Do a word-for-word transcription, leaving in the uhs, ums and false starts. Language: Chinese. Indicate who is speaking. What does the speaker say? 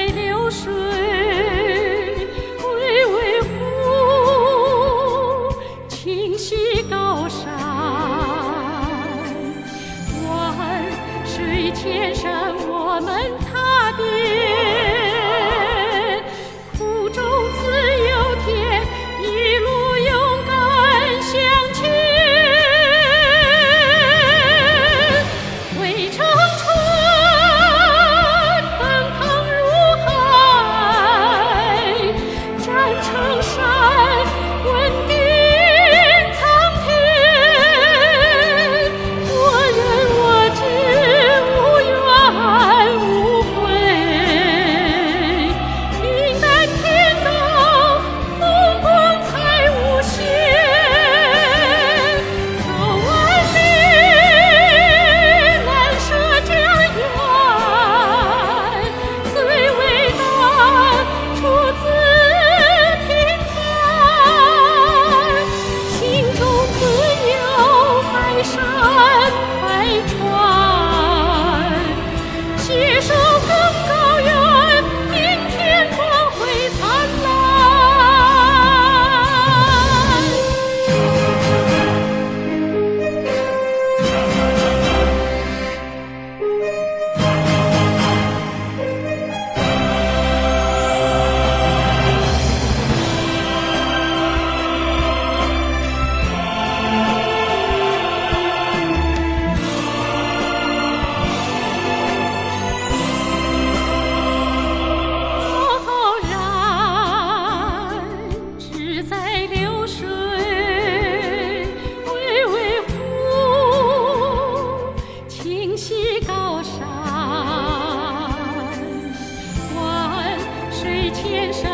Speaker 1: 在流水，巍巍湖，清溪高山，万水千山我们踏遍，苦中自有甜，一路勇敢向前。汇成春，奔腾如海，战成山，稳定苍天。我认我知，无怨无悔，云淡天高，风光才无限。走万里，难舍家园，最伟大出自平凡，心中自有百山百川，携手更高远，明天光辉灿烂。浩然志在流水，巍巍湖，清溪高山，万水千山